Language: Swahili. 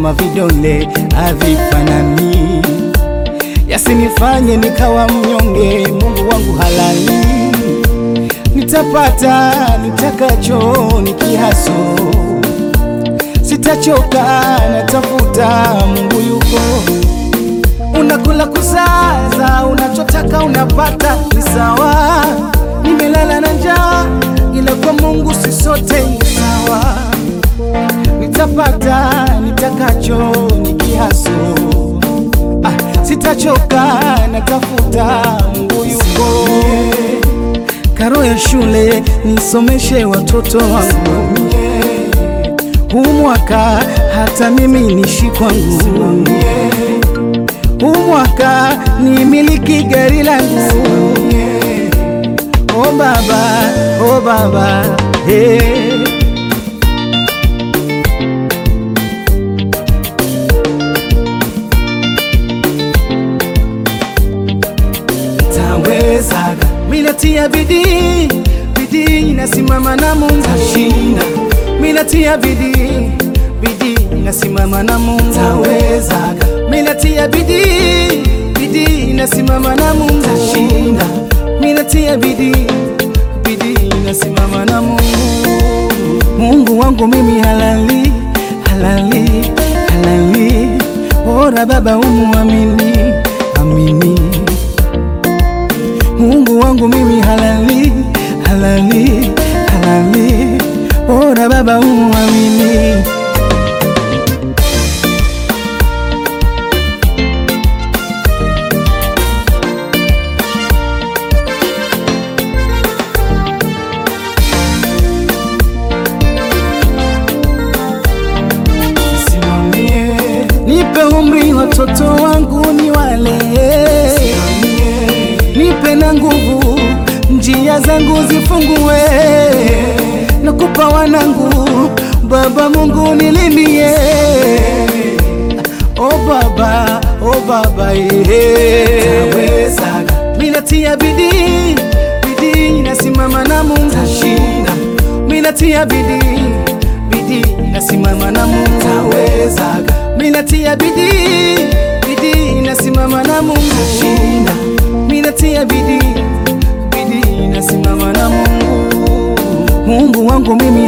kama vidole havifanani, yasinifanye nikawa mnyonge. Mungu wangu halali, nitapata nitakacho nikihaso, sitachoka natafuta. Mungu yuko, unakula kusaza, unachotaka unapata, ni sawa. Nimelala na njaa, ila kwa Mungu si sote ni sawa. Nitapata nitakacho nikihaso, sitachoka natafuta. Mungu yuko, karo ya shule nisomeshe watoto wangu, huu mwaka hata mimi nishi kwangu, huu mwaka nimiliki gari langu. Oh baba, oh baba, hey. Tawezaga, minatia bidii, bidii nasimama na Mungu tashinda. Minatia bidii, bidii nasimama na Mungu. Tawezaga, minatia bidii, bidii nasimama na Mungu tashinda. Minatia bidii, bidii nasimama na Mungu. Mungu wangu mimi halali, halali, halali. Bora baba umuamini, amini. Mungu wangu mimi halali, halali, halali. Bora baba umuamini. Nipe umri watoto wangu ni wale, nipe na nguvu njia zangu zifungue, nakupa wanangu baba Mungu nilindie. Oh baba, oh baba, Tawezaga, minatia bidii, bidii nasimama na Mungu tashinda. Minatia bidii, bidii nasimama na Mungu. Tawezaga, minatia bidii, bidii nasimama na Mungu tashinda. Minatia bidii, bidii nasimama na Mungu. Mungu wangu mimi